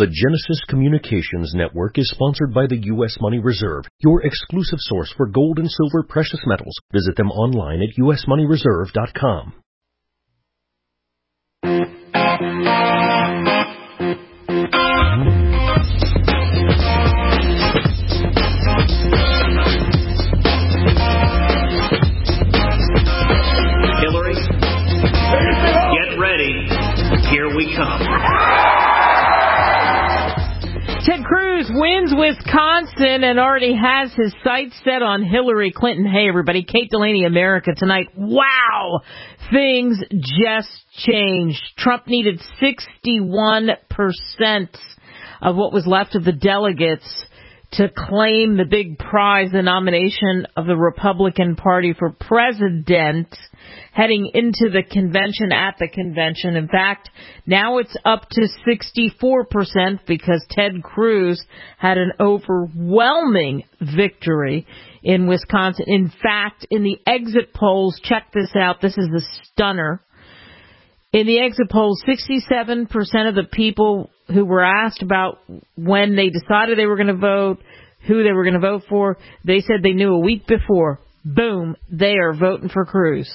The Genesis Communications Network is sponsored by the U.S. Money Reserve, your exclusive source for gold and silver precious metals. Visit them online at usmoneyreserve.com. Hillary, get ready. Here we come. Ted Cruz wins Wisconsin and already has his sights set on Hillary Clinton. Hey, everybody. Kate Delaney, America Tonight. Wow. Things just changed. Trump needed 61% of what was left of the delegates to claim the big prize, the nomination of the Republican Party for president, heading into the convention, at the convention. In fact, now it's up to 64% because Ted Cruz had an overwhelming victory in Wisconsin. In fact, in the exit polls, check this out, this is the stunner. In the exit polls, 67% of the people who were asked about when they decided they were going to vote, who they were going to vote for, they said they knew a week before. Boom, they are voting for Cruz.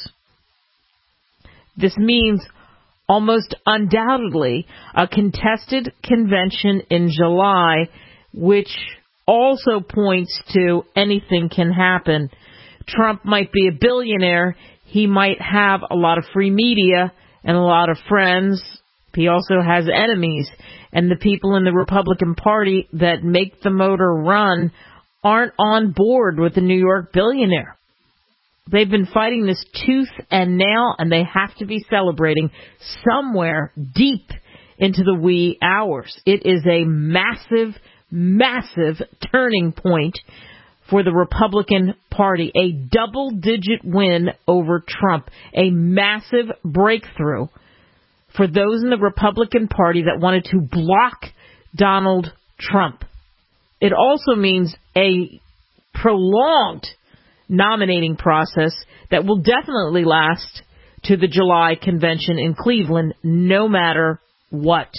This means almost undoubtedly a contested convention in July, which also points to anything can happen. Trump might be a billionaire. He might have a lot of free media and a lot of friends. He also has enemies. And the people in the Republican Party that make the motor run aren't on board with the New York billionaire. They've been fighting this tooth and nail, and they have to be celebrating somewhere deep into the wee hours. It is a massive, massive turning point for the Republican Party. A double-digit win over Trump. A massive breakthrough for those in the Republican Party that wanted to block Donald Trump. It also means a prolonged nominating process that will definitely last to the July convention in Cleveland, no matter what.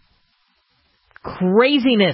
Craziness.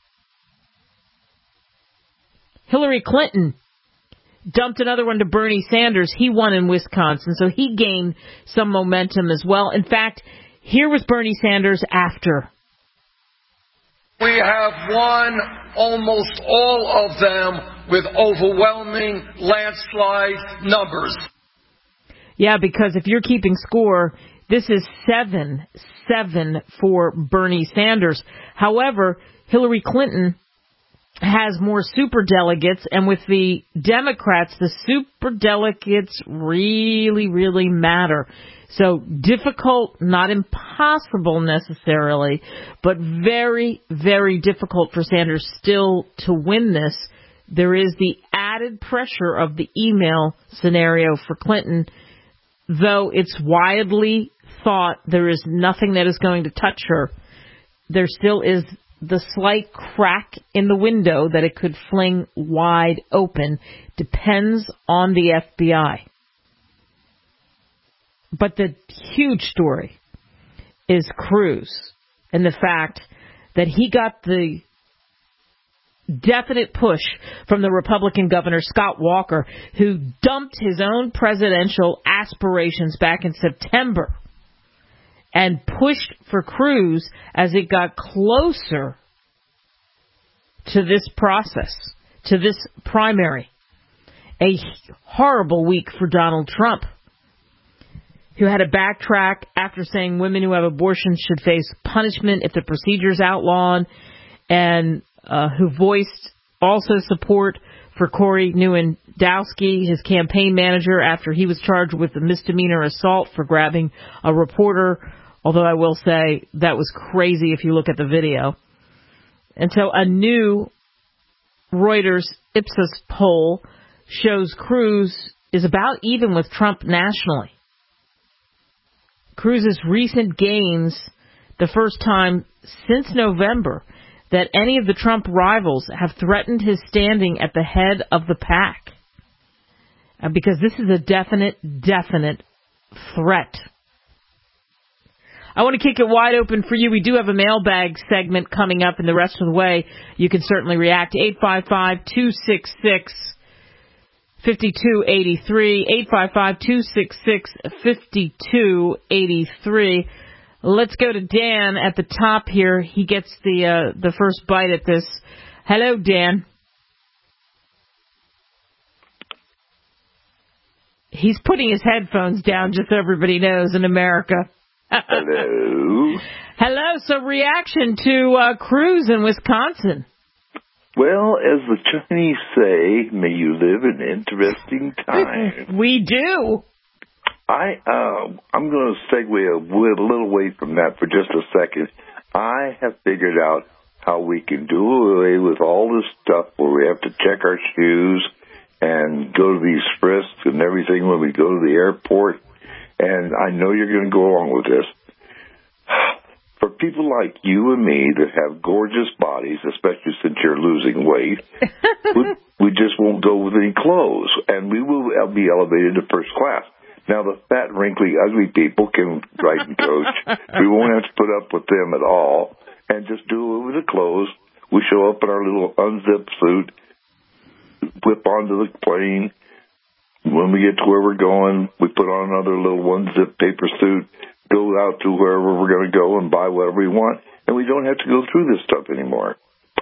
Hillary Clinton dumped another one to Bernie Sanders. He won in Wisconsin, so he gained some momentum as well. In fact, here was Bernie Sanders after. We have won almost all of them with overwhelming landslide numbers. Yeah, because if you're keeping score, this is 7-7 for Bernie Sanders. However, Hillary Clinton has more superdelegates, and with the Democrats, the superdelegates really, really matter. So difficult, not impossible necessarily, but very, very difficult for Sanders still to win this. There is the added pressure of the email scenario for Clinton, though it's widely thought there is nothing that is going to touch her. There still is the slight crack in the window that it could fling wide open. Depends on the FBI. But the huge story is Cruz and the fact that he got the definite push from the Republican governor, Scott Walker, who dumped his own presidential aspirations back in September and pushed for Cruz as it got closer to this process, to this primary. A horrible week for Donald Trump, who had to backtrack after saying women who have abortions should face punishment if the procedure's outlawed, and who voiced also support for Corey Lewandowski, his campaign manager, after he was charged with a misdemeanor assault for grabbing a reporter, although I will say that was crazy if you look at the video. And so a new Reuters Ipsos poll shows Cruz is about even with Trump nationally. Cruz's recent gains, the first time since November that any of the Trump rivals have threatened his standing at the head of the pack. Because this is a definite threat. I want to kick it wide open for you. We do have a mailbag segment coming up, and the rest of the way you can certainly react. 855-266-5283. 855-266-5283. Let's go to Dan at the top here. He gets the first bite at this. Hello, Dan. He's putting his headphones down, just so everybody knows, in America. Hello. Hello. So reaction to Cruz in Wisconsin. Well, as the Chinese say, may you live in interesting times. We do. I'm going to segue a little way from that for just a second. I have figured out how we can do away with all this stuff where we have to check our shoes and go to these frisks and everything when we go to the airport. And I know you're going to go along with this. For people like you and me that have gorgeous bodies, especially since you're losing weight, we just won't go with any clothes, and we will be elevated to first class. Now, the fat, wrinkly, ugly people can ride and coach. We won't have to put up with them at all, and just do it with the clothes. We show up in our little unzipped suit, whip onto the plane. When we get to where we're going, we put on another little one-zip paper suit, go out to wherever we're going to go and buy whatever we want, and we don't have to go through this stuff anymore.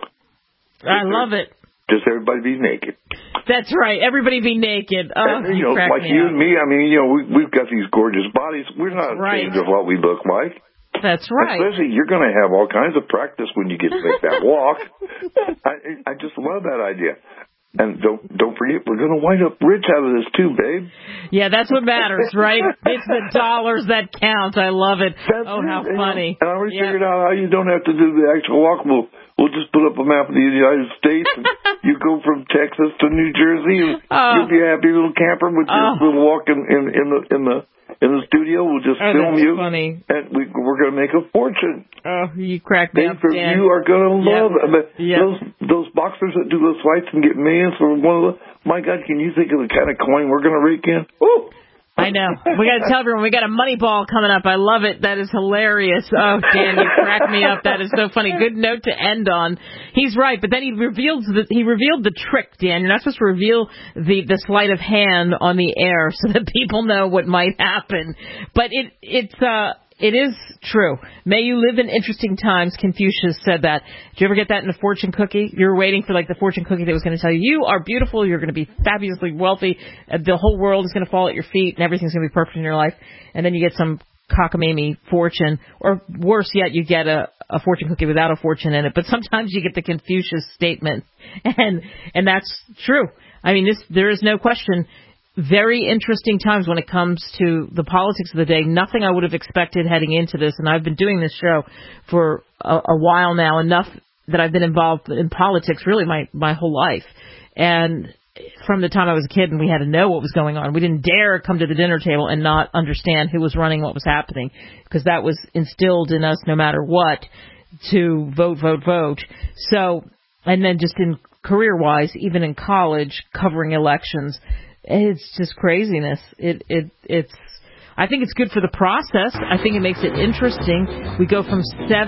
I love it. Just everybody be naked. That's right. Everybody be naked. Oh, and, you know, like you and me, I mean, you know, we've got these gorgeous bodies. We're not ashamed of what we look like. That's right. Especially, you're going to have all kinds of practice when you get to make that walk. I just love that idea. And don't forget, we're going to wind up rich out of this, too, babe. Yeah, that's what matters, right? It's the dollars that count. I love it. How funny. And I already figured out how you don't have to do the actual walk. We'll just put up a map of the United States, and you go from Texas to New Jersey, and you'll be a happy little camper with your little walk in the studio. We'll just film you, funny. And we're going to make a fortune. Oh, you cracked me up, Dan. You are going to love those boxers that do those fights and get millions for one of the. My God, can you think of the kind of coin we're going to rake in? Woo! I know. We got to tell everyone we got a money ball coming up. I love it. That is hilarious. Oh, Dan, you cracked me up. That is so funny. Good note to end on. He's right, but then he revealed the trick, Dan. You're not supposed to reveal the sleight of hand on the air so that people know what might happen. But it is true. May you live in interesting times. Confucius said that. Did you ever get that in a fortune cookie? You were waiting for like the fortune cookie that was going to tell you, you are beautiful, you're going to be fabulously wealthy, the whole world is going to fall at your feet, and everything's going to be perfect in your life. And then you get some cockamamie fortune, or worse yet, you get a fortune cookie without a fortune in it. But sometimes you get the Confucius statement, and that's true. I mean, there is no question. Very interesting times when it comes to the politics of the day. Nothing I would have expected heading into this, and I've been doing this show for a while now, enough that I've been involved in politics really my whole life. And from the time I was a kid and we had to know what was going on, we didn't dare come to the dinner table and not understand who was running, what was happening, because that was instilled in us no matter what, to vote. So, and then just in career-wise, even in college, covering elections, it's just craziness. It's. I think it's good for the process. I think it makes it interesting. We go from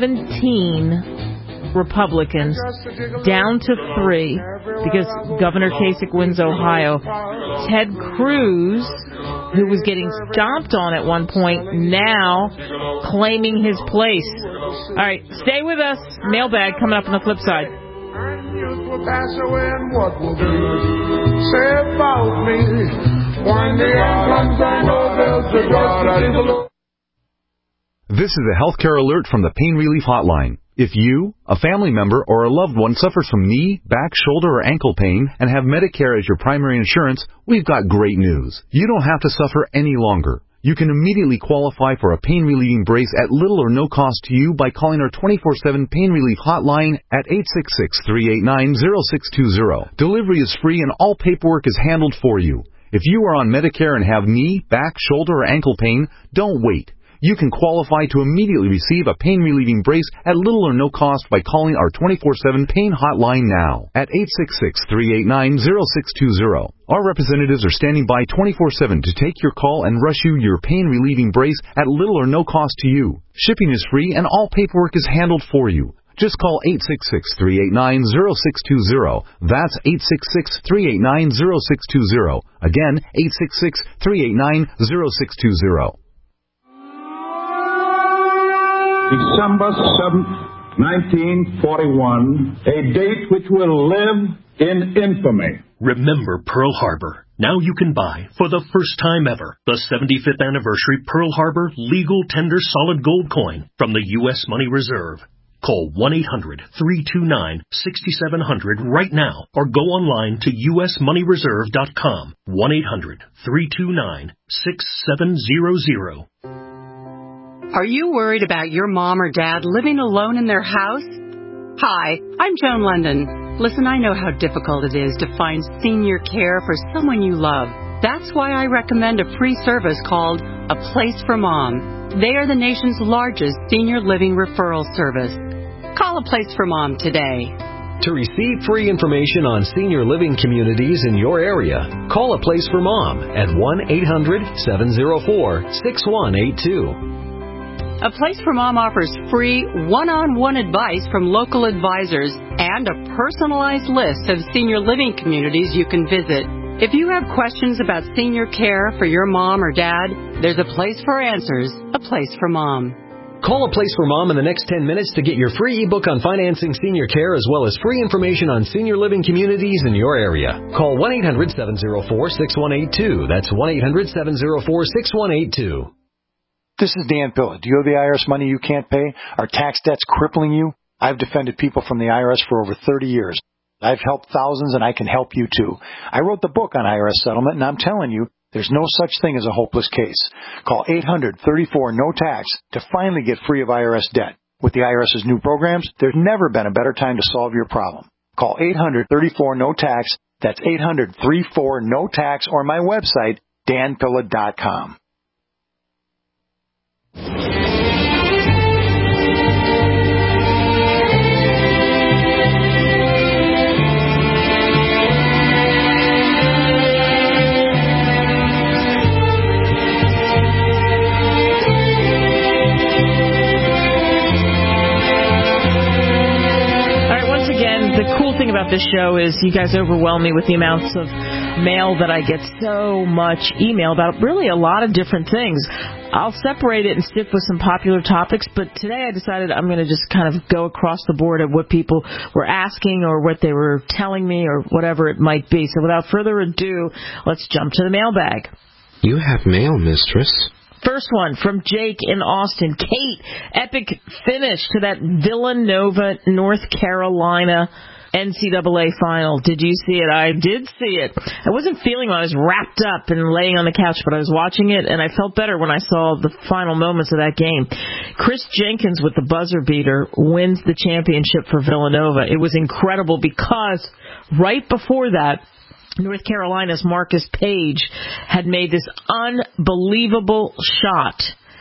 17 Republicans down to 3 because Governor Kasich wins Ohio. Ted Cruz, who was getting stomped on at one point, now claiming his place. All right, stay with us. Mailbag coming up on the flip side. Youth will pass away, and what will be said about me when the end comes? I know there's a God in the Lord. This is a healthcare alert from the Pain Relief Hotline. If you, a family member, or a loved one suffers from knee, back, shoulder, or ankle pain and have Medicare as your primary insurance, we've got great news. You don't have to suffer any longer. You can immediately qualify for a pain-relieving brace at little or no cost to you by calling our 24/7 Pain Relief Hotline at 866-389-0620. Delivery is free and all paperwork is handled for you. If you are on Medicare and have knee, back, shoulder, or ankle pain, don't wait. you can qualify to immediately receive a pain-relieving brace at little or no cost by calling our 24/7 pain hotline now at 866-389-0620. Our representatives are standing by 24/7 to take your call and rush you your pain-relieving brace at little or no cost to you. Shipping is free and all paperwork is handled for you. Just call 866-389-0620. That's 866-389-0620. Again, 866-389-0620. December 7th, 1941, a date which will live in infamy. Remember Pearl Harbor. Now you can buy, for the first time ever, the 75th anniversary Pearl Harbor legal tender solid gold coin from the U.S. Money Reserve. Call 1-800-329-6700 right now or go online to usmoneyreserve.com. 1-800-329-6700. Are you worried about your mom or dad living alone in their house? Hi, I'm Joan London. Listen, I know how difficult it is to find senior care for someone you love. That's why I recommend a free service called A Place for Mom. They are the nation's largest senior living referral service. Call A Place for Mom today. To receive free information on senior living communities in your area, call A Place for Mom at 1-800-704-6182. A Place for Mom offers free one-on-one advice from local advisors and a personalized list of senior living communities you can visit. If you have questions about senior care for your mom or dad, there's a place for answers, A Place for Mom. Call A Place for Mom in the next 10 minutes to get your free ebook on financing senior care as well as free information on senior living communities in your area. Call 1-800-704-6182. That's 1-800-704-6182. This is Dan Pilla. Do you have the IRS money you can't pay? Are tax debts crippling you? I've defended people from the IRS for over 30 years. I've helped thousands, and I can help you too. I wrote the book on IRS settlement, and I'm telling you, there's no such thing as a hopeless case. Call 800-34-NO-TAX to finally get free of IRS debt. With the IRS's new programs, there's never been a better time to solve your problem. Call 800-34-NO-TAX. That's 800-34-NO-TAX, or my website, danpilla.com. The cool thing about this show is you guys overwhelm me with the amounts of mail that I get, so much email about really a lot of different things. I'll separate it and stick with some popular topics, but today I decided I'm going to just kind of go across the board at what people were asking or what they were telling me or whatever it might be. So without further ado, let's jump to the mailbag. You have mail, mistress. First one from Jake in Austin. Kate, epic finish to that Villanova, North Carolina NCAA final. Did you see it? I did see it. I wasn't feeling well. I was wrapped up and laying on the couch, but I was watching it, and I felt better when I saw the final moments of that game. Chris Jenkins with the buzzer beater wins the championship for Villanova. It was incredible because right before that, North Carolina's Marcus Page had made this unbelievable shot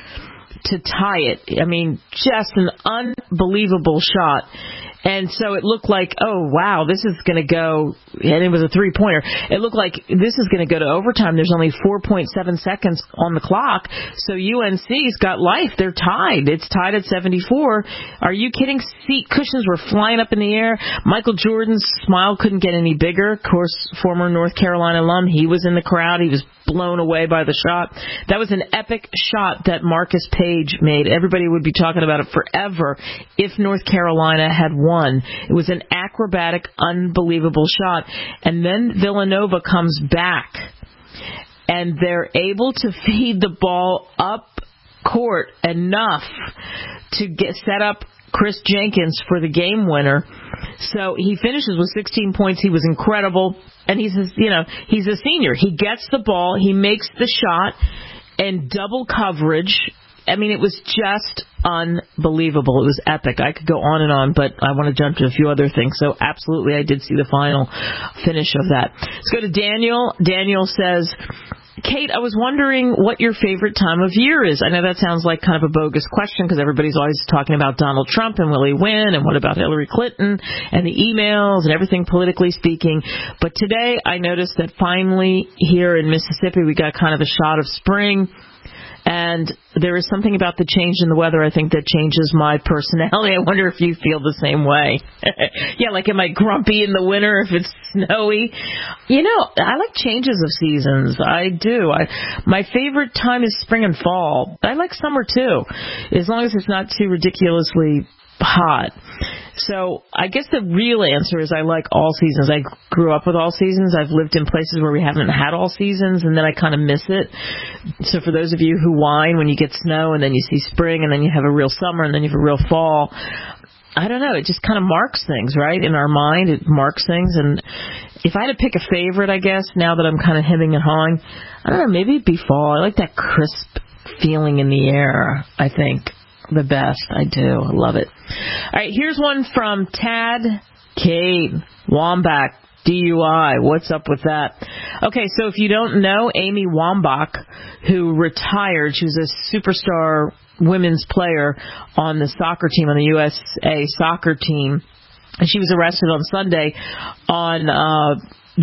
to tie it. I mean, just an unbelievable shot. And so it looked like, oh, wow, this is going to go, and it was a three-pointer. It looked like this is going to go to overtime. There's only 4.7 seconds on the clock. So UNC's got life. They're tied. It's tied at 74. Are you kidding? Seat cushions were flying up in the air. Michael Jordan's smile couldn't get any bigger. Of course, former North Carolina alum, he was in the crowd. He was blown away by the shot. That was an epic shot that Marcus Page made. Everybody would be talking about it forever if North Carolina had won. It was an acrobatic, unbelievable shot. And then Villanova comes back, and they're able to feed the ball up court enough to set up Chris Jenkins for the game winner. So he finishes with 16 points. He was incredible. And he's a senior. He gets the ball. He makes the shot and double coverage. I mean, it was just unbelievable. It was epic. I could go on and on, but I want to jump to a few other things. So absolutely, I did see the final finish of that. Let's go to Daniel. Daniel says, Kate, I was wondering what your favorite time of year is. I know that sounds like kind of a bogus question because everybody's always talking about Donald Trump and will he win and what about Hillary Clinton and the emails and everything politically speaking. But today I noticed that finally here in Mississippi we got kind of a shot of spring. And there is something about the change in the weather, I think, that changes my personality. I wonder if you feel the same way. Yeah, like am I grumpy in the winter if it's snowy? You know, I like changes of seasons. I do. My favorite time is spring and fall. I like summer, too, as long as it's not too ridiculously hot. So I guess the real answer is I like all seasons. I grew up with all seasons. I've lived in places where we haven't had all seasons, and then I kind of miss it. So for those of you who whine when you get snow and then you see spring and then you have a real summer and then you have a real fall, I don't know. It just kind of marks things, right? In our mind, it marks things. And if I had to pick a favorite, I guess, now that I'm kind of hemming and hawing, I don't know, maybe it'd be fall. I like that crisp feeling in the air, I think. The best. I do. I love it. All right, here's one from Tad Kate Wambach, DUI. What's up with that? Okay, so if you don't know, Amy Wambach, who retired, she was a superstar women's player on the soccer team, on the USA soccer team, and she was arrested on Sunday on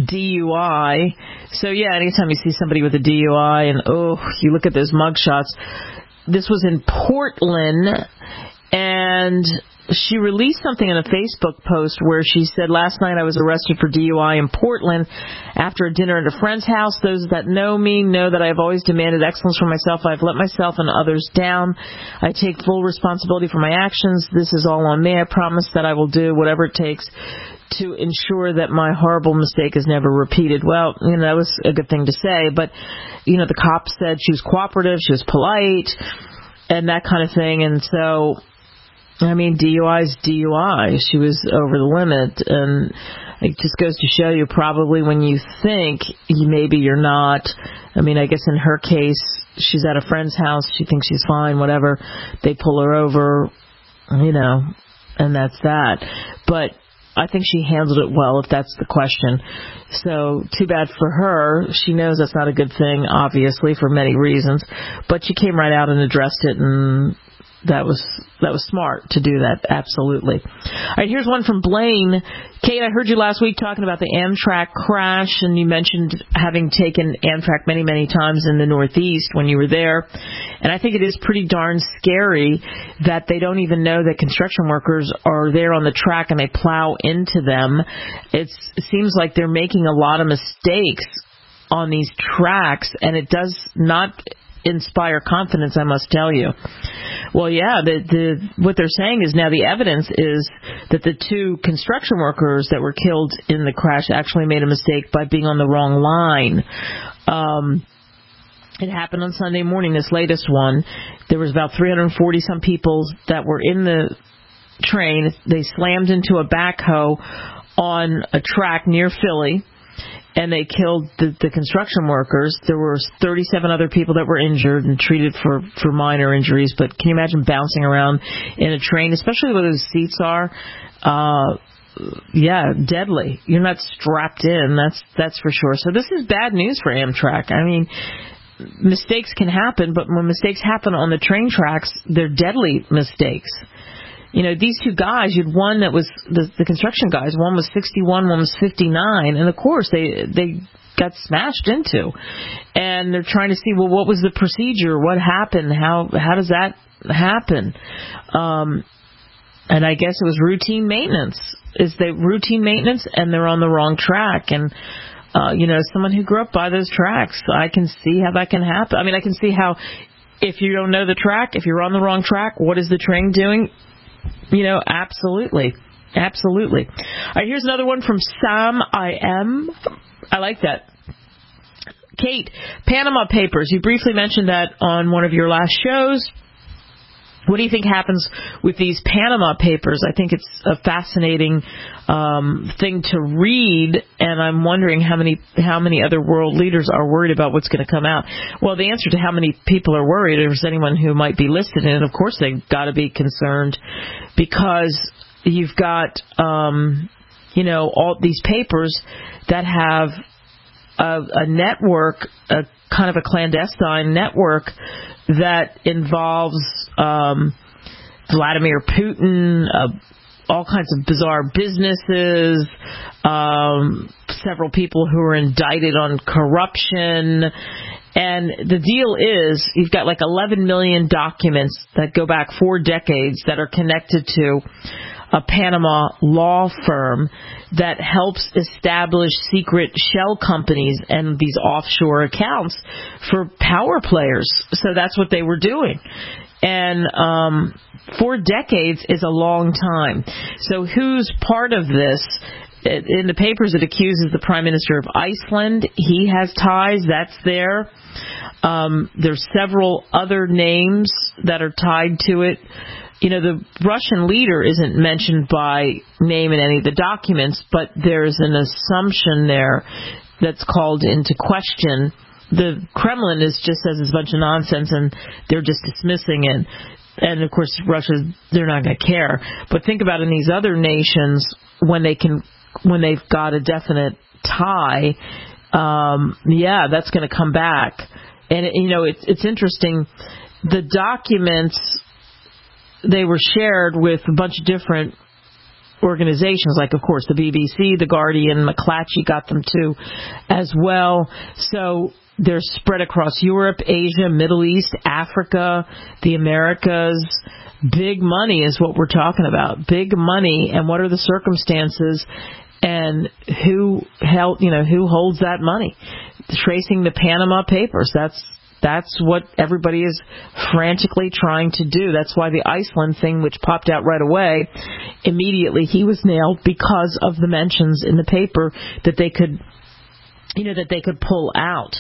DUI. So, yeah, anytime you see somebody with a DUI and, you look at those mugshots. This was in Portland, and she released something in a Facebook post where she said, last night I was arrested for DUI in Portland after a dinner at a friend's house. Those that know me know that I have always demanded excellence from myself. I've let myself and others down. I take full responsibility for my actions. This is all on me. I promise that I will do whatever it takes to ensure that my horrible mistake is never repeated. Well, that was a good thing to say, but, the cops said she was cooperative, she was polite, and that kind of thing, and so, DUI is DUI. She was over the limit, and it just goes to show you probably when you think maybe you're not. I guess in her case, she's at a friend's house, she thinks she's fine, whatever, they pull her over, and that's that. But I think she handled it well, if that's the question. So, too bad for her. She knows that's not a good thing, obviously, for many reasons. But she came right out and addressed it, and that was smart to do that, absolutely. All right, here's one from Blaine. Kate, I heard you last week talking about the Amtrak crash, and you mentioned having taken Amtrak many, many times in the Northeast when you were there. And I think it is pretty darn scary that they don't even know that construction workers are there on the track and they plow into them. It seems like they're making a lot of mistakes on these tracks, and it does not inspire confidence, I must tell you. Well, yeah, what they're saying is now the evidence is that the two construction workers that were killed in the crash actually made a mistake by being on the wrong line. It happened on Sunday morning, this latest one. There was about 340-some people that were in the train. They slammed into a backhoe on a track near Philly, and they killed the construction workers. There were 37 other people that were injured and treated for minor injuries. But can you imagine bouncing around in a train, especially where those seats are? Yeah, deadly. You're not strapped in, that's for sure. So this is bad news for Amtrak. Mistakes can happen, but when mistakes happen on the train tracks, they're deadly mistakes. These two guys, you'd one that was the construction guys, one was 61, one was 59, and of course they got smashed into. And they're trying to see, well, what was the procedure? What happened? How does that happen? And I guess it was routine maintenance. Routine maintenance, and they're on the wrong track. And as someone who grew up by those tracks, I can see how that can happen. I can see how if you don't know the track, if you're on the wrong track, what is the train doing? Absolutely. Absolutely. All right, here's another one from Sam I.M. I like that. Kate, Panama Papers. You briefly mentioned that on one of your last shows. What do you think happens with these Panama Papers? I think it's a fascinating thing to read, and I'm wondering how many other world leaders are worried about what's going to come out. Well, the answer to how many people are worried, if there's anyone who might be listed in it, of course they've got to be concerned, because you've got all these papers that have a network, a kind of a clandestine network that involves Vladimir Putin, all kinds of bizarre businesses, several people who are indicted on corruption. And the deal is you've got like 11 million documents that go back 4 decades that are connected to a Panama law firm that helps establish secret shell companies and these offshore accounts for power players. So that's what they were doing. And 4 decades is a long time. So who's part of this? In the papers, it accuses the Prime Minister of Iceland. He has ties. That's there. There's several other names that are tied to it. You know, the Russian leader isn't mentioned by name in any of the documents, but there's an assumption there that's called into question. The Kremlin just says it's a bunch of nonsense, and they're just dismissing it. And, of course, Russia, they're not going to care. But think about in these other nations, when they've got a definite tie, that's going to come back. And, it's interesting. The documents, they were shared with a bunch of different organizations, like, of course, the BBC, The Guardian, McClatchy got them too as well. So they're spread across Europe, Asia, Middle East, Africa, the Americas. Big money is what we're talking about. Big money, and what are the circumstances, and who holds that money? Tracing the Panama Papers. That's what everybody is frantically trying to do. That's why the Iceland thing, which popped out right away, immediately he was nailed because of the mentions in the paper that they could pull out.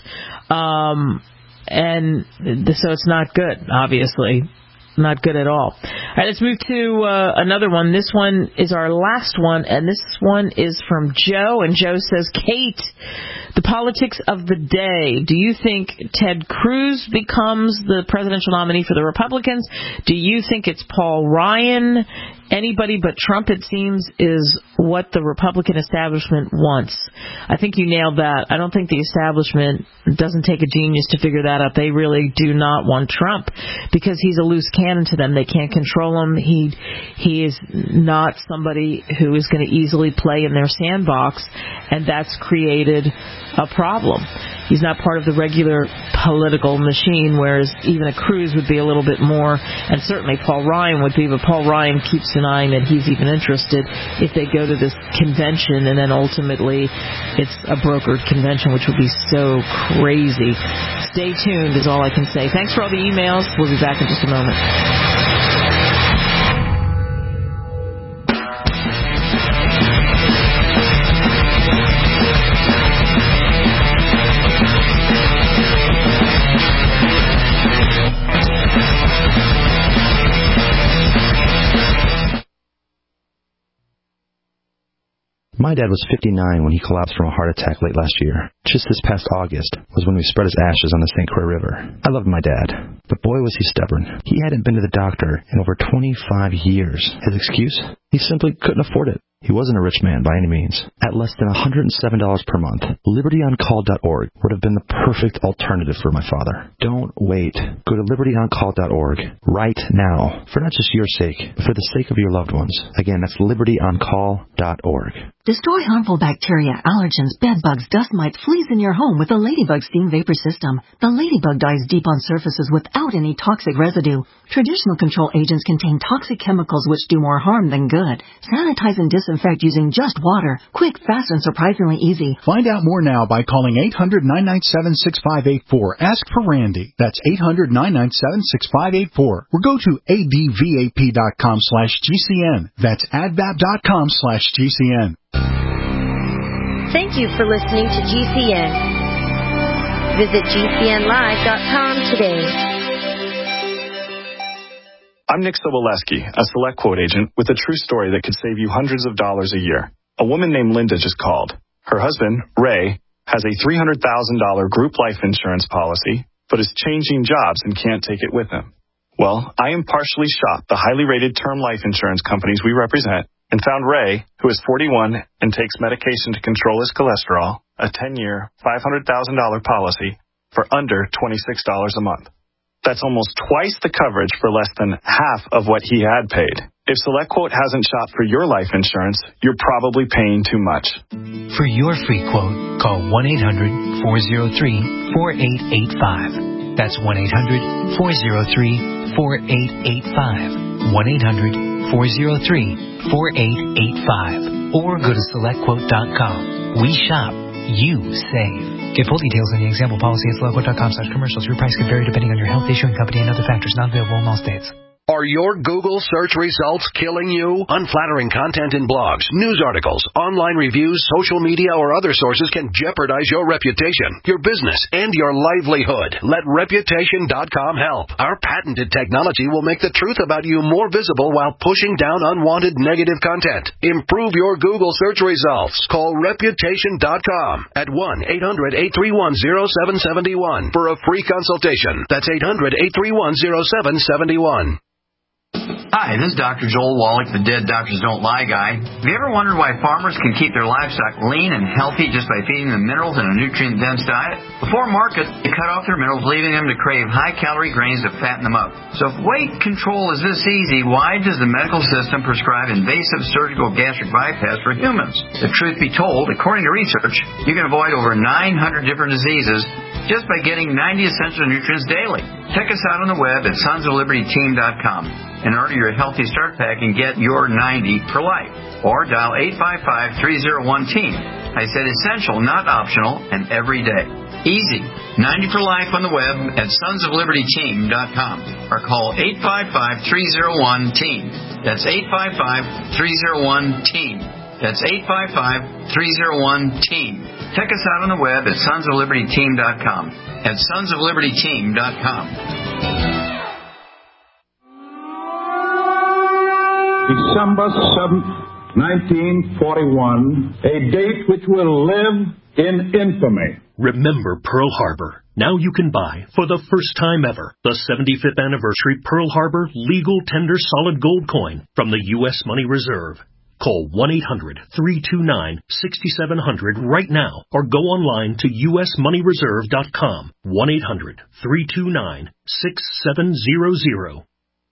And so it's not good, obviously. Not good at all. All right, let's move to another one. This one is our last one, and this one is from Joe. And Joe says, Kate, the politics of the day. Do you think Ted Cruz becomes the presidential nominee for the Republicans? Do you think it's Paul Ryan? Anybody but Trump, it seems, is what the Republican establishment wants. I think you nailed that. I don't think the establishment doesn't take a genius to figure that out. They really do not want Trump because he's a loose cannon to them. They can't control him. He is not somebody who is going to easily play in their sandbox, and that's created a problem. He's not part of the regular political machine, whereas even a Cruz would be a little bit more, and certainly Paul Ryan would be, but Paul Ryan keeps denying that he's even interested if they go to this convention, and then ultimately it's a brokered convention, which would be so crazy. Stay tuned is all I can say. Thanks for all the emails. We'll be back in just a moment. My dad was 59 when he collapsed from a heart attack late last year. Just this past August was when we spread his ashes on the St. Croix River. I loved my dad, but boy was he stubborn. He hadn't been to the doctor in over 25 years. His excuse? He simply couldn't afford it. He wasn't a rich man by any means. At less than $107 per month, LibertyOnCall.org would have been the perfect alternative for my father. Don't wait. Go to LibertyOnCall.org right now, for not just your sake, but for the sake of your loved ones. Again, that's LibertyOnCall.org. Destroy harmful bacteria, allergens, bedbugs, dust mites, fleas in your home with the Ladybug Steam Vapor System. The Ladybug dies deep on surfaces without any toxic residue. Traditional control agents contain toxic chemicals which do more harm than good. Sanitize and disinfect using just water. Quick, fast, and surprisingly easy. Find out more now by calling 800-997-6584. Ask for Randy. That's 800-997-6584. Or go to advap.com/GCN. That's advap.com/GCN. Thank you for listening to GCN. Visit GCNlive.com today. I'm Nick Soboleski, a Select Quote agent with a true story that could save you hundreds of dollars a year. A woman named Linda just called. Her husband, Ray, has a $300,000 group life insurance policy, but is changing jobs and can't take it with him. Well, I impartially shopped the highly rated term life insurance companies we represent and found Ray, who is 41 and takes medication to control his cholesterol, a 10-year, $500,000 policy for under $26 a month. That's almost twice the coverage for less than half of what he had paid. If SelectQuote hasn't shopped for your life insurance, you're probably paying too much. For your free quote, call 1-800-403-4885. That's 1-800-403-4885. 1-800-403-4885. Or go to SelectQuote.com. We shop, you save. Get full details in the example policy at SelectQuote.com/commercials. Your price can vary depending on your health, issuing company, and other factors not available in all states. Are your Google search results killing you? Unflattering content in blogs, news articles, online reviews, social media, or other sources can jeopardize your reputation, your business, and your livelihood. Let Reputation.com help. Our patented technology will make the truth about you more visible while pushing down unwanted negative content. Improve your Google search results. Call Reputation.com at 1-800-831-0771 for a free consultation. That's 800-831-0771. Hi, this is Dr. Joel Wallach, the Dead Doctors Don't Lie guy. Have you ever wondered why farmers can keep their livestock lean and healthy just by feeding them minerals in a nutrient-dense diet? Before market, they cut off their minerals, leaving them to crave high-calorie grains to fatten them up. So if weight control is this easy, why does the medical system prescribe invasive surgical gastric bypass for humans? The truth be told, according to research, you can avoid over 900 different diseases just by getting 90 essential nutrients daily. Check us out on the web at sonsoflibertyteam.com. And order your Healthy Start Pack and get your 90 for life. Or dial 855-301-TEAM. I said essential, not optional, and every day. Easy. 90 for life on the web at sonsoflibertyteam.com. Or call 855-301-TEAM. That's 855-301-TEAM. That's 855-301-TEAM. Check us out on the web at sonsoflibertyteam.com. At sonsoflibertyteam.com. December 7th, 1941, a date which will live in infamy. Remember Pearl Harbor. Now you can buy, for the first time ever, the 75th anniversary Pearl Harbor legal tender solid gold coin from the U.S. Money Reserve. Call 1-800-329-6700 right now or go online to usmoneyreserve.com. 1-800-329-6700.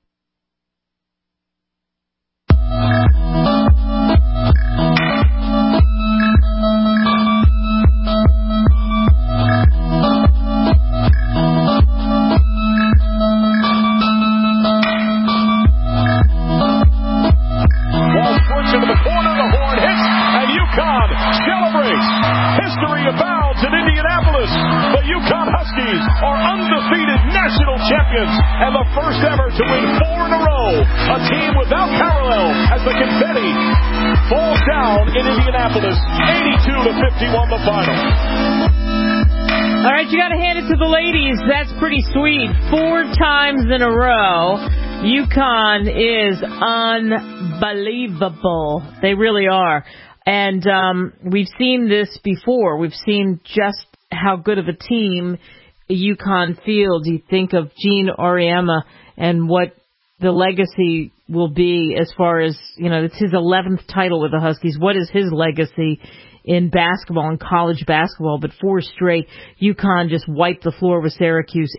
Into the corner, the horn hits, and UConn celebrates. History abounds in Indianapolis. The UConn Huskies are undefeated national champions and the first ever to win 4 in a row. A team without parallel as the confetti falls down in Indianapolis. 82-51 the final. All right, you got to hand it to the ladies. That's pretty sweet. 4 times in a row. UConn is unbelievable. They really are. And we've seen this before. We've seen just how good of a team UConn fields. You think of Gene Auriemma and what the legacy will be as far as, it's his 11th title with the Huskies. What is his legacy in basketball, in college basketball? But 4 straight. UConn just wiped the floor with Syracuse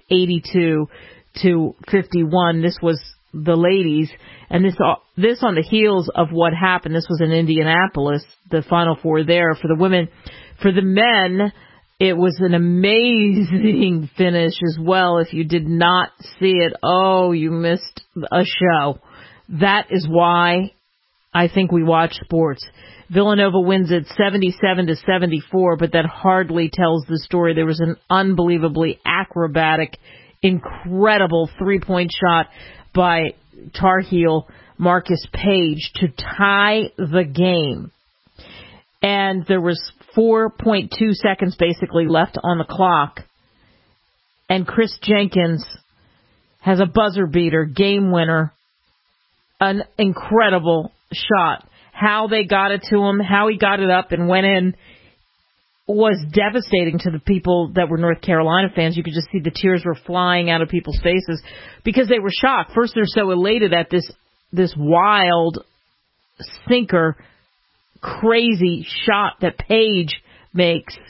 82-51. This was the ladies, and this on the heels of what happened. This was in Indianapolis, the Final Four there for the women. For the men, it was an amazing finish as well. If you did not see it, you missed a show. That is why I think we watch sports. Villanova wins it 77-74, but that hardly tells the story. There was an unbelievably acrobatic, incredible 3-point shot by Tar Heel Marcus Page to tie the game. And there was 4.2 seconds basically left on the clock. And Chris Jenkins has a buzzer beater, game winner, an incredible shot. How they got it to him, how he got it up and went in, was devastating to the people that were North Carolina fans. You could just see the tears were flying out of people's faces because they were shocked. First, they're so elated at this wild sinker, crazy shot that Page makes.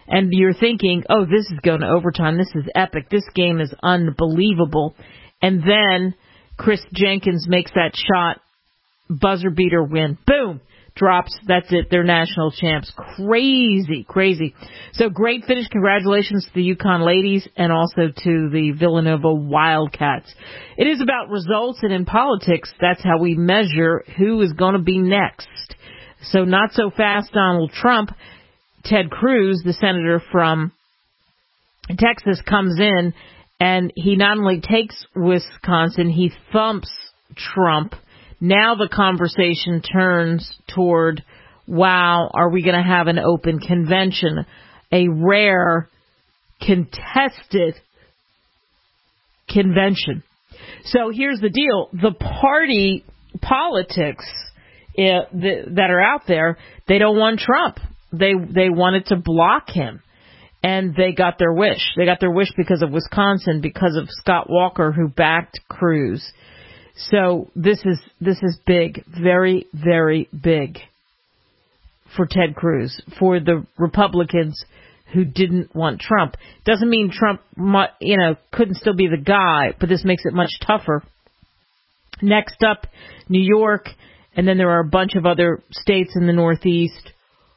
And you're thinking, oh, this is going to overtime. This is epic. This game is unbelievable. And then Chris Jenkins makes that shot, buzzer beater win. Boom. Drops. That's it. They're national champs. Crazy, crazy. So great finish. Congratulations to the UConn ladies and also to the Villanova Wildcats. It is about results, and in politics, that's how we measure who is going to be next. So not so fast Donald Trump. Ted Cruz, the senator from Texas, comes in, and he not only takes Wisconsin, he thumps Trump. Now the conversation turns toward, wow, are we going to have an open convention? A rare, contested convention. So here's the deal. The party politics that are out there, they don't want Trump. They wanted to block him. And they got their wish. They got their wish because of Wisconsin, because of Scott Walker, who backed Cruz. So this is big, very, very big for Ted Cruz, for the Republicans who didn't want Trump. Doesn't mean Trump, couldn't still be the guy, but this makes it much tougher. Next up, New York, and then there are a bunch of other states in the Northeast.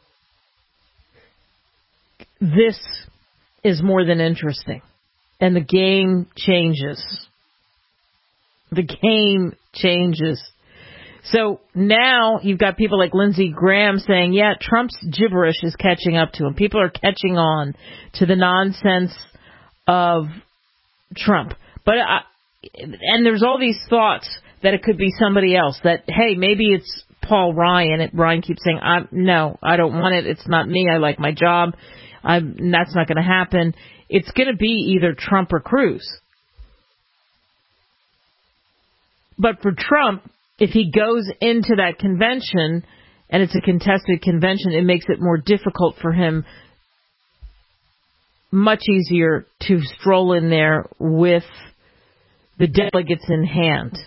This is more than interesting, and the game changes. The game changes. So now you've got people like Lindsey Graham saying, yeah, Trump's gibberish is catching up to him. People are catching on to the nonsense of Trump. And there's all these thoughts that it could be somebody else, that, hey, maybe it's Paul Ryan. And Ryan keeps saying, no, I don't want it. It's not me. I like my job. That's not going to happen. It's going to be either Trump or Cruz. But for Trump, if he goes into that convention and it's a contested convention, it makes it more difficult for him, much easier to stroll in there with the delegates in hand.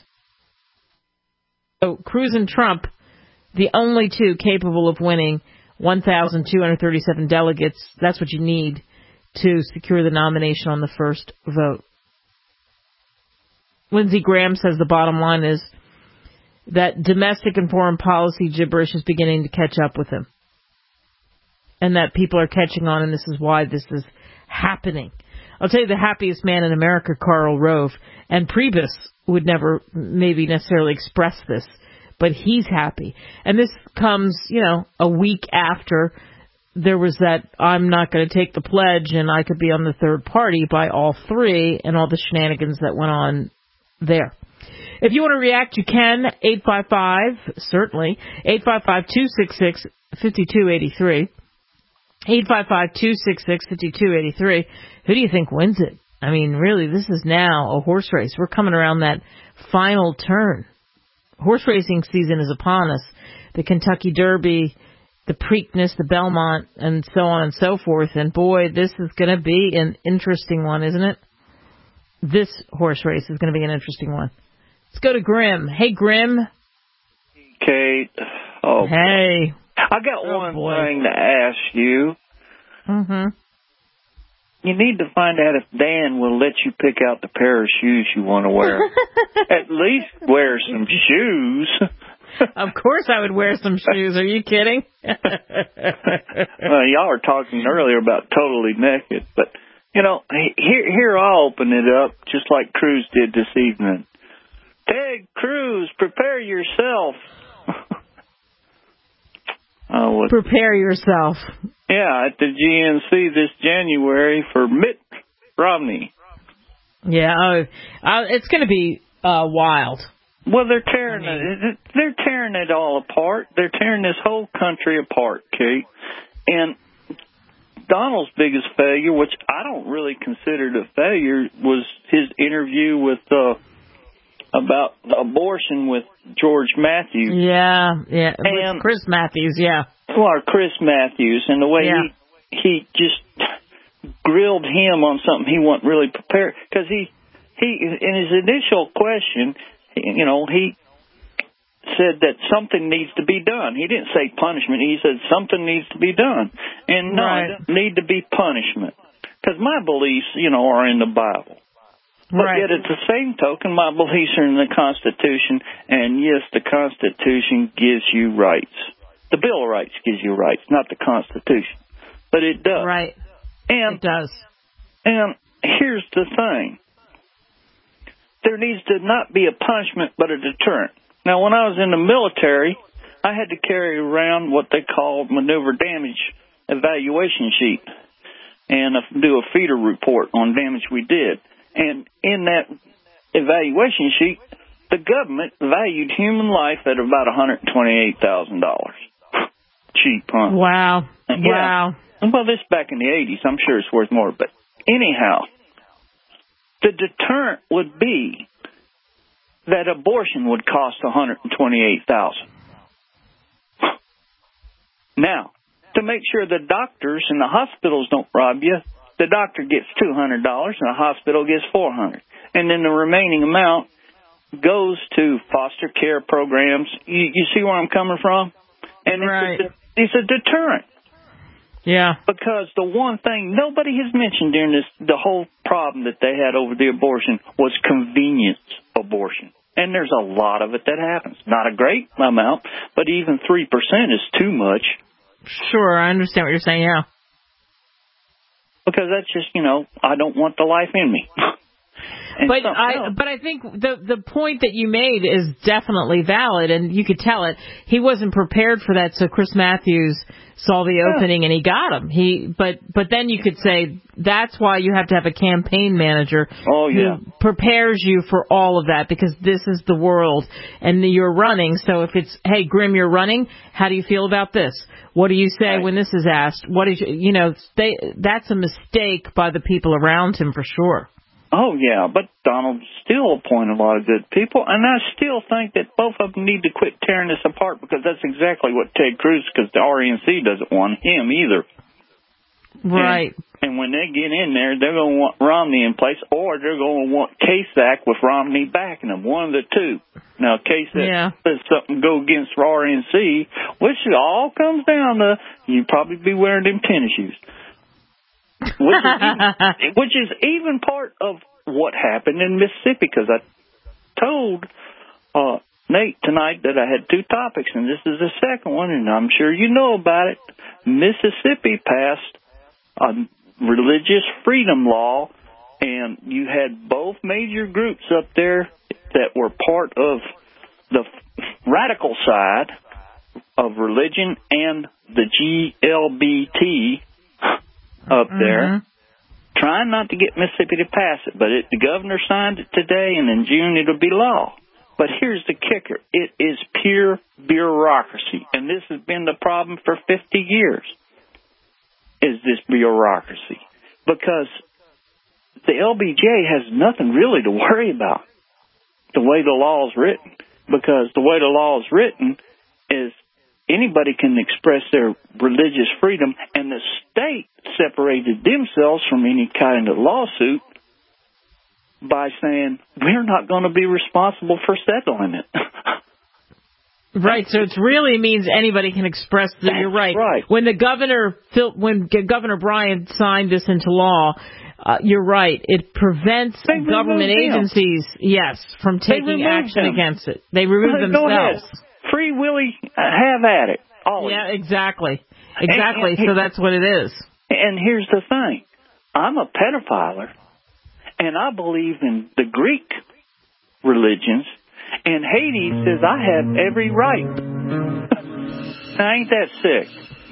So Cruz and Trump, the only two capable of winning 1,237 delegates, that's what you need to secure the nomination on the first vote. Lindsey Graham says the bottom line is that domestic and foreign policy gibberish is beginning to catch up with him. And that people are catching on, and this is why this is happening. I'll tell you, the happiest man in America, Karl Rove, and Priebus would never maybe necessarily express this, but he's happy. And this comes, a week after there was that I'm not going to take the pledge and I could be on the third party by all three and all the shenanigans that went on there. If you want to react, you can. 855, certainly. 855-266-5283. 855-266-5283. Who do you think wins it? I mean, really, this is now a horse race. We're coming around that final turn. Horse racing season is upon us. The Kentucky Derby, the Preakness, the Belmont, and so on and so forth. And boy, this is going to be an interesting one, isn't it? This horse race is going to be an interesting one. Let's go to Grim. Hey, Grim. Kate. Oh, hey. I got one thing to ask you. Mm-hmm. You need to find out if Dan will let you pick out the pair of shoes you want to wear. At least wear some shoes. Of course I would wear some shoes. Are you kidding? Well, y'all were talking earlier about totally naked, but, here I'll open it up just like Cruz did this evening. Ted Cruz, prepare yourself. Prepare yourself. Yeah, at the GNC this January for Mitt Romney. Yeah, it's going to be wild. Well, they're tearing it all apart. They're tearing this whole country apart, Kate. And Donald's biggest failure, which I don't really consider a failure, was his interview with about abortion with George Matthews. Yeah. And Chris Matthews, yeah. Well, Chris Matthews, and the way he just grilled him on something he wasn't really prepared, because he in his initial question, he said that something needs to be done. He didn't say punishment. He said something needs to be done. And no, it doesn't need to be punishment. Because my beliefs, are in the Bible. But yet at the same token, my beliefs are in the Constitution. And yes, the Constitution gives you rights. The Bill of Rights gives you rights, not the Constitution. But it does. Right. And it does. And here's the thing. There needs to not be a punishment, but a deterrent. Now, when I was in the military, I had to carry around what they called maneuver damage evaluation sheet and do a feeder report on damage we did. And in that evaluation sheet, the government valued human life at about $128,000. Cheap, huh? Wow. Yeah. Wow. Well, this back in the 80s. I'm sure it's worth more. But anyhow, the deterrent would be that abortion would cost $128,000. Now, to make sure the doctors and the hospitals don't rob you, the doctor gets $200 and the hospital gets $400. And then the remaining amount goes to foster care programs. You see where I'm coming from? And it's a deterrent. Yeah. Because the one thing nobody has mentioned during the whole problem that they had over the abortion was convenience abortion. And there's a lot of it that happens. Not a great amount, but even 3% is too much. Sure, I understand what you're saying, yeah. Because that's just, I don't want the life in me. But I think the point that you made is definitely valid, and you could tell it. He wasn't prepared for that, so Chris Matthews saw the opening and he got him. But then you could say that's why you have to have a campaign manager who prepares you for all of that, because this is the world and you're running. So if it's, hey, Grim, you're running, how do you feel about this? What do you say when this is asked? What is that's a mistake by the people around him for sure. Oh, yeah, but Donald still appointed a lot of good people, and I still think that both of them need to quit tearing this apart, because that's exactly what Ted Cruz, because the RNC doesn't want him either. Right. And when they get in there, they're going to want Romney in place, or they're going to want Kasich with Romney backing them, one of the two. Now, Kasich says something go against RNC, which all comes down to you probably be wearing them tennis shoes. Which is even part of what happened in Mississippi, because I told Nate tonight that I had two topics, and this is the second one, and I'm sure you know about it. Mississippi passed a religious freedom law, and you had both major groups up there that were part of the radical side of religion and the GLBT up there, trying not to get Mississippi to pass it. But the governor signed it today, and in June it'll be law. But here's the kicker. It is pure bureaucracy, and this has been the problem for 50 years, is this bureaucracy. Because the LBJ has nothing really to worry about the way the law is written. Because the way the law is written is anybody can express their religious freedom, and the state separated themselves from any kind of lawsuit by saying, we're not going to be responsible for settling it. Right, so it really means anybody can express that. You're right. When Governor Bryan signed this into law, you're right. It prevents government agencies, from taking action against it. They remove themselves. Go ahead. Free Willy, have at it. Always. Yeah, exactly. So that's what it is. And here's the thing. I'm a pedophiler, and I believe in the Greek religions, and Hades says I have every right. Now, ain't that sick?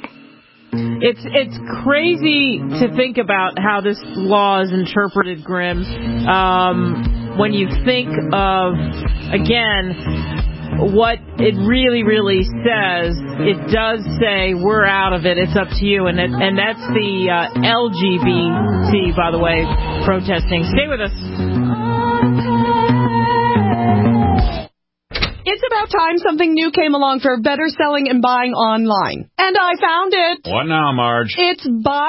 It's crazy to think about how this law is interpreted, Grim. When you think of, again, what it really, really says, it does say we're out of it. It's up to you, and that's the LGBT, by the way, protesting. Stay with us. It's about about time something new came along for better selling and buying online. And I found it. What now, Marge? It's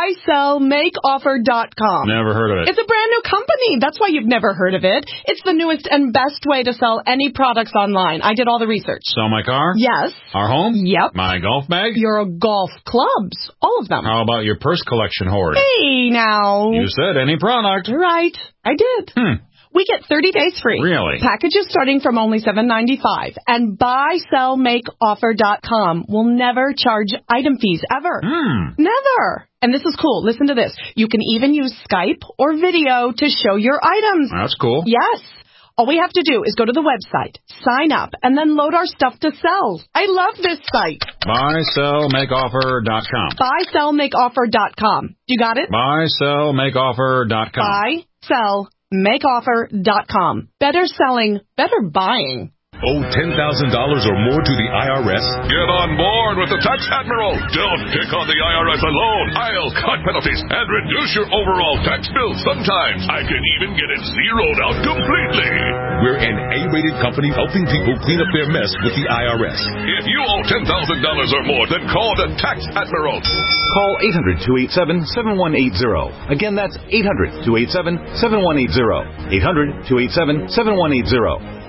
buysellmakeoffer.com. Never heard of it. It's a brand new company. That's why you've never heard of it. It's the newest and best way to sell any products online. I did all the research. Sell my car? Yes. Our home? Yep. My golf bag? Your golf clubs. All of them. How about your purse collection hoard? Hey, now. You said any product. Right. I did. We get 30 days free. Really? Packages starting from only $7.95. And buysellmakeoffer.com will never charge item fees ever. Never. And this is cool. Listen to this. You can even use Skype or video to show your items. That's cool. Yes. All we have to do is go to the website, sign up, and then load our stuff to sell. I love this site. Buysellmakeoffer.com. Buysellmakeoffer.com. You got it? Buysellmakeoffer.com. Buysellmakeoffer.com. Better selling, better buying. Owe $10,000 or more to the IRS? Get on board with the Tax Admiral. Don't pick on the IRS alone. I'll cut penalties and reduce your overall tax bill. Sometimes I can even get it zeroed out completely. We're an A-rated company helping people clean up their mess with the IRS. If you owe $10,000 or more, then call the Tax Admiral. Call 800-287-7180. Again, that's 800-287-7180. 800-287-7180.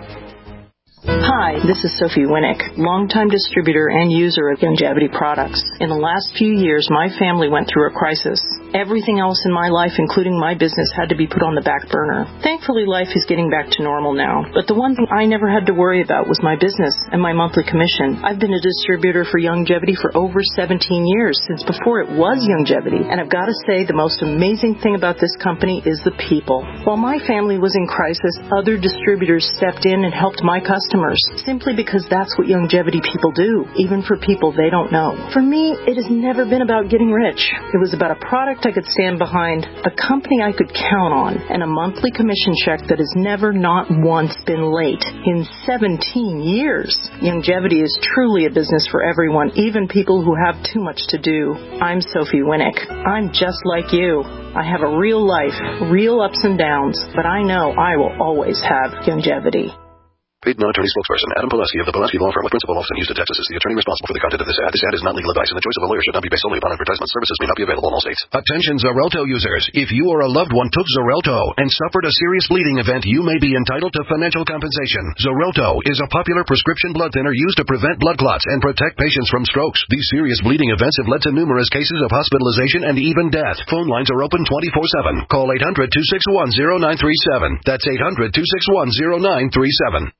Hi, this is Sophie Winnick, longtime distributor and user of Youngevity products. In the last few years, my family went through a crisis. Everything else in my life, including my business, had to be put on the back burner. Thankfully, life is getting back to normal now. But the one thing I never had to worry about was my business and my monthly commission. I've been a distributor for Youngevity for over 17 years, since before it was Youngevity. And I've got to say, the most amazing thing about this company is the people. While my family was in crisis, other distributors stepped in and helped my customers, simply because that's what Youngevity people do, even for people they don't know. For me, it has never been about getting rich. It was about a product I could stand behind, a company I could count on, and a monthly commission check that has never not once been late in 17 years. Youngevity is truly a business for everyone, even people who have too much to do. I'm Sophie Winnick. I'm just like you. I have a real life, real ups and downs, but I know I will always have Youngevity. Paid non-attorney spokesperson Adam Pileski of the Pileski Law Firm with principal office in Houston, Texas, is the attorney responsible for the content of this ad. This ad is not legal advice, and the choice of a lawyer should not be based solely upon advertisement. Services may not be available in all states. Attention Xarelto users. If you or a loved one took Xarelto and suffered a serious bleeding event, you may be entitled to financial compensation. Xarelto is a popular prescription blood thinner used to prevent blood clots and protect patients from strokes. These serious bleeding events have led to numerous cases of hospitalization and even death. Phone lines are open 24/7. Call 800-261-0937. That's 800-261-0937.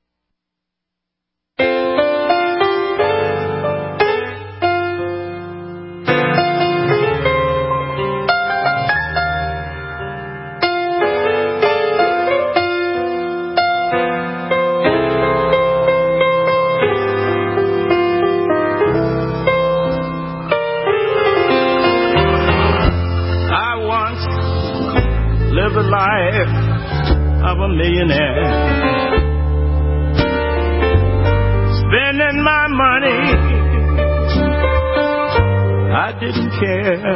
The life of a millionaire, spending my money, I didn't care,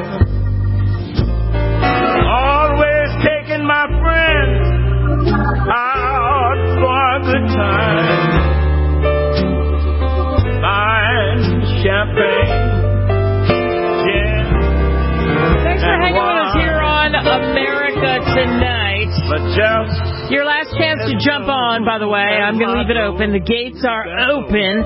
always taking my friends out for a good time, buying champagne, gin. Thanks for hanging with us here on America Tonight. Your last chance to jump on, by the way. I'm going to leave it open. The gates are open.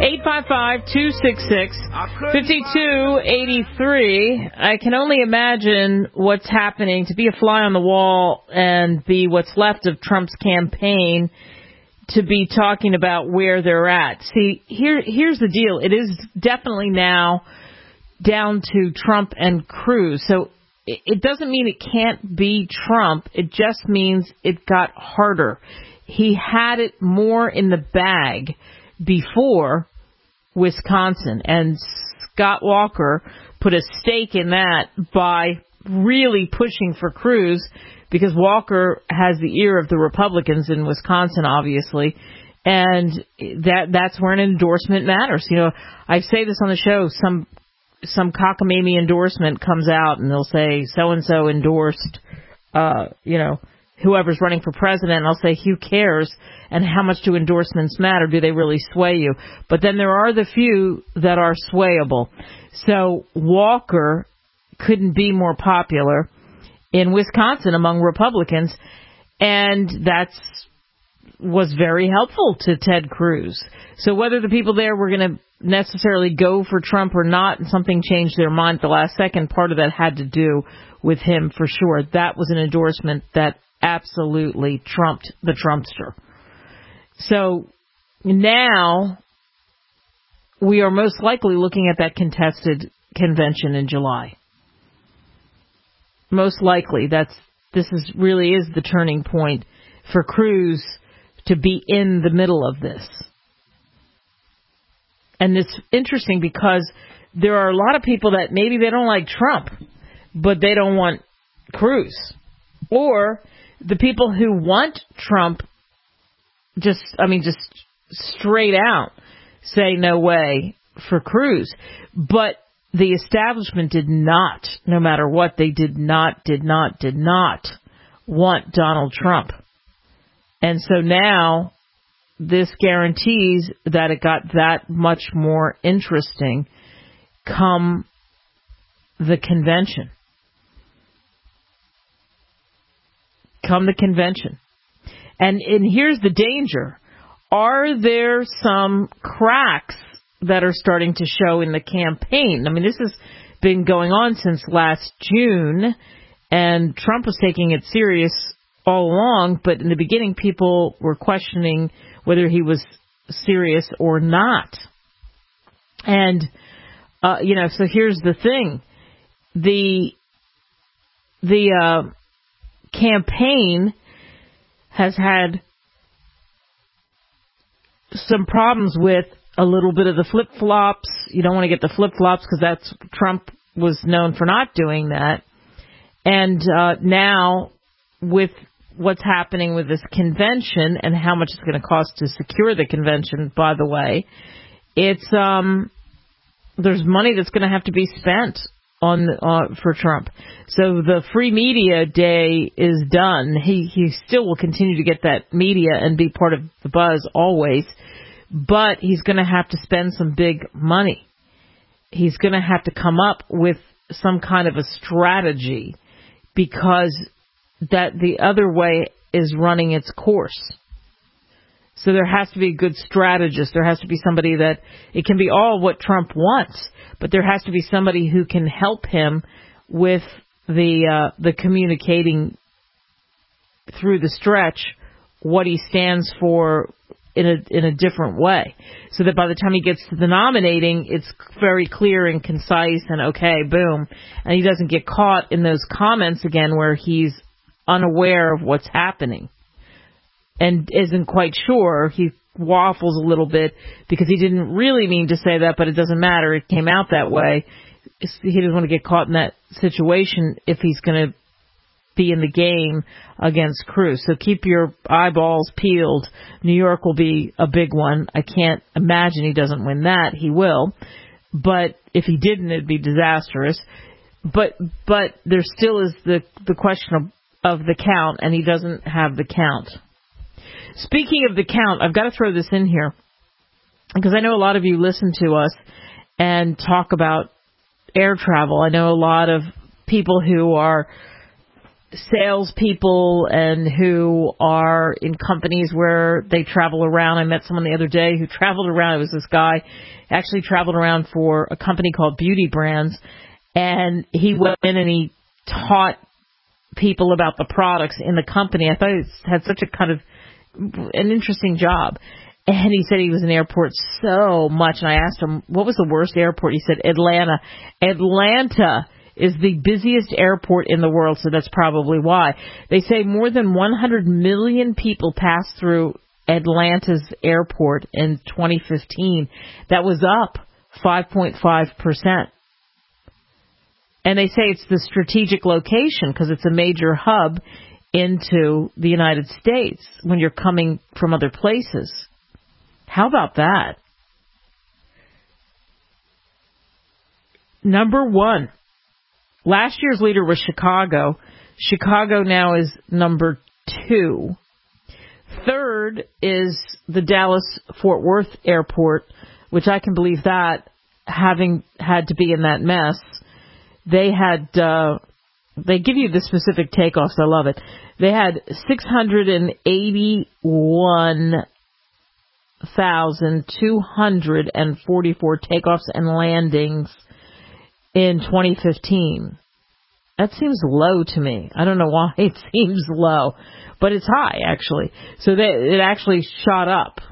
855-266-5283. I can only imagine what's happening to be a fly on the wall and be what's left of Trump's campaign to be talking about where they're at. See, here's the deal. It is definitely now down to Trump and Cruz. So it doesn't mean it can't be Trump. It just means it got harder. He had it more in the bag before Wisconsin, and Scott Walker put a stake in that by really pushing for Cruz, because Walker has the ear of the Republicans in Wisconsin, obviously, and that's where an endorsement matters. You know, I say this on the show, some cockamamie endorsement comes out and they'll say so-and-so endorsed, whoever's running for president, and I'll say, who cares? And how much do endorsements matter? Do they really sway you? But then there are the few that are swayable. So Walker couldn't be more popular in Wisconsin among Republicans, and was very helpful to Ted Cruz. So whether the people there were going to necessarily go for Trump or not, and something changed their mind at the last second, part of that had to do with him for sure. That was an endorsement that absolutely trumped the Trumpster. So now we are most likely looking at that contested convention in July. Most likely, this really is the turning point for Cruz to be in the middle of this. And it's interesting because there are a lot of people that maybe they don't like Trump, but they don't want Cruz. Or the people who want Trump just straight out say no way for Cruz. But the establishment did not, no matter what, they did not want Donald Trump. And so now this guarantees that it got that much more interesting come the convention. And here's the danger. Are there some cracks that are starting to show in the campaign? I mean, this has been going on since last June, and Trump was taking it serious all along, but in the beginning people were questioning whether he was serious or not. And, so here's the thing. The campaign has had some problems with a little bit of the flip-flops. You don't want to get the flip-flops because Trump was known for not doing that. And now with what's happening with this convention and how much it's going to cost to secure the convention, by the way, it's there's money that's going to have to be spent for Trump. So the free media day is done. He still will continue to get that media and be part of the buzz always, but he's going to have to spend some big money. He's going to have to come up with some kind of a strategy because that the other way is running its course. So there has to be a good strategist. There has to be somebody that it can be all what Trump wants, but there has to be somebody who can help him with the communicating through the stretch what he stands for in a different way, so that by the time he gets to the nominating, it's very clear and concise and okay, boom, and he doesn't get caught in those comments again where he's unaware of what's happening and isn't quite sure. He waffles a little bit because he didn't really mean to say that, but it doesn't matter. It came out that way. He doesn't want to get caught in that situation if he's going to be in the game against Cruz. So keep your eyeballs peeled. New York will be a big one. I can't imagine he doesn't win that. He will. But if he didn't, it'd be disastrous. But there still is the question of the count, and he doesn't have the count. Speaking of the count, I've got to throw this in here because I know a lot of you listen to us and talk about air travel. I know a lot of people who are salespeople and who are in companies where they travel around. I met someone the other day who traveled around. It was this guy actually traveled around for a company called Beauty Brands, and he went in and he taught people about the products in the company. I thought he had such a kind of an interesting job. And he said he was in airports so much. And I asked him, what was the worst airport? He said, Atlanta. Atlanta is the busiest airport in the world, so that's probably why. They say more than 100 million people passed through Atlanta's airport in 2015. That was up 5.5%. And they say it's the strategic location because it's a major hub into the United States when you're coming from other places. How about that? Number one. Last year's leader was Chicago. Chicago now is number 2. Third is the Dallas-Fort Worth Airport, which I can believe that, having had to be in that mess. They had, they give you the specific takeoffs. I love it. They had 681,244 takeoffs and landings in 2015. That seems low to me. I don't know why it seems low, but it's high, actually. So it actually shot up.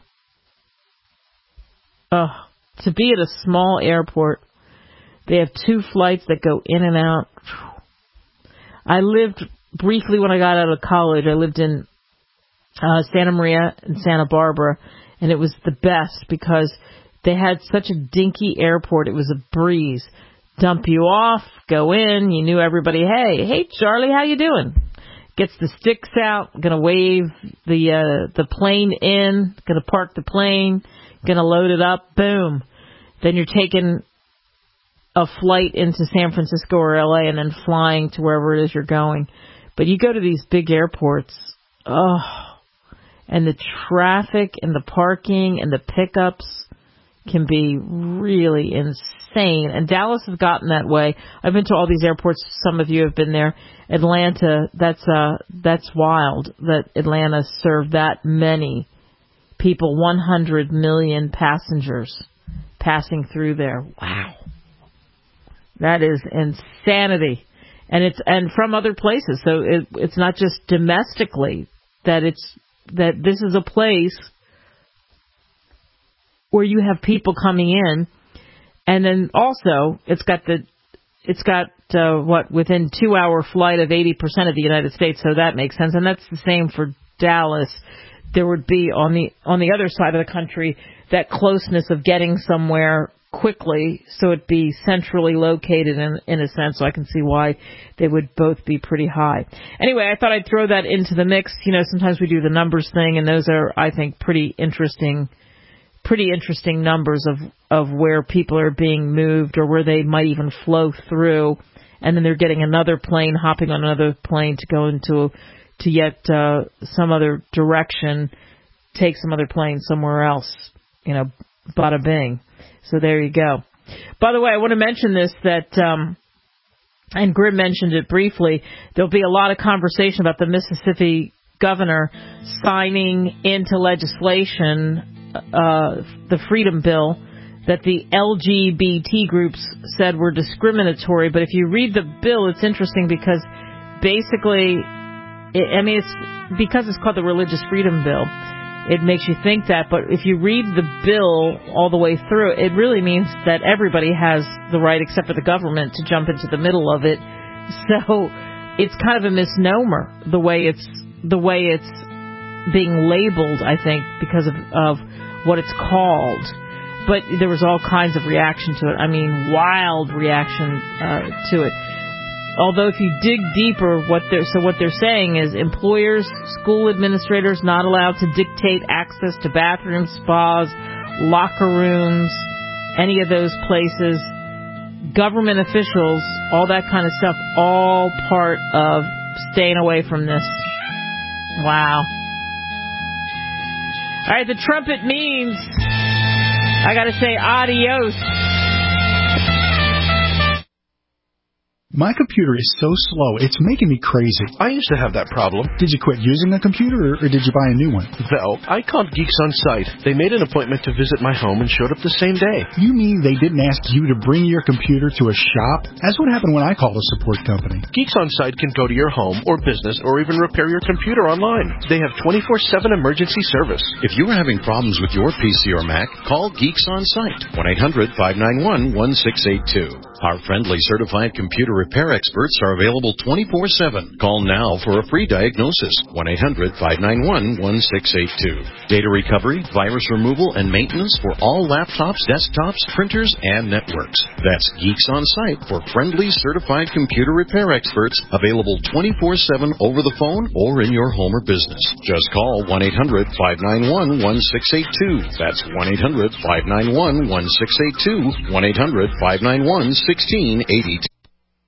To be at a small airport, they have 2 flights that go in and out. I lived briefly when I got out of college. I lived in Santa Maria and Santa Barbara, and it was the best because they had such a dinky airport. It was a breeze. Dump you off, go in, you knew everybody. Hey Charlie, how you doing? Gets the sticks out, gonna wave the plane in, gonna park the plane, gonna load it up, boom. Then you're taking a flight into San Francisco or LA and then flying to wherever it is you're going. But you go to these big airports, and the traffic and the parking and the pickups can be really insane. And Dallas has gotten that way. I've been to all these airports. Some of you have been there. Atlanta, that's wild that Atlanta served that many people, 100 million passengers passing through there. Wow. That is insanity. And from other places. So it's not just domestically that this is a place where you have people coming in, and then also it's got within 2-hour flight of 80% of the United States, so that makes sense, and that's the same for Dallas. There would be on the other side of the country that closeness of getting somewhere quickly, so it'd be centrally located in a sense, so I can see why they would both be pretty high. Anyway, I thought I'd throw that into the mix. You know, sometimes we do the numbers thing, and those are, I think, pretty interesting numbers of where people are being moved or where they might even flow through, and then they're getting another plane, hopping on another plane to go to yet some other direction, take some other plane somewhere else, you know, bada bing. So there you go. By the way, I want to mention this, that, and Grim mentioned it briefly, there'll be a lot of conversation about the Mississippi governor signing into legislation the Freedom Bill that the LGBT groups said were discriminatory. But if you read the bill, it's interesting because basically, it's because it's called the Religious Freedom Bill. It makes you think that, but if you read the bill all the way through, it really means that everybody has the right, except for the government, to jump into the middle of it. So it's kind of a misnomer the way it's being labeled, I think, because of what it's called. But there was all kinds of reaction to it. I mean, wild reaction to it. Although if you dig deeper, what they're saying is employers, school administrators not allowed to dictate access to bathrooms, spas, locker rooms, any of those places, government officials, all that kind of stuff, all part of staying away from this. Wow. All right, the trumpet means I got to say adios. My computer is so slow, it's making me crazy. I used to have that problem. Did you quit using a computer, or did you buy a new one? No, I called Geeks On Site. They made an appointment to visit my home and showed up the same day. You mean they didn't ask you to bring your computer to a shop? That's what happened when I called a support company. Geeks On Site can go to your home or business or even repair your computer online. They have 24/7 emergency service. If you are having problems with your PC or Mac, call Geeks On Site, 1-800-591-1682. Our friendly certified computer repair experts are available 24/7. Call now for a free diagnosis, 1-800-591-1682. Data recovery, virus removal, and maintenance for all laptops, desktops, printers, and networks. That's Geeks On Site for friendly certified computer repair experts, available 24/7 over the phone or in your home or business. Just call 1-800-591-1682. That's 1-800-591-1682, 1-800-591-1682.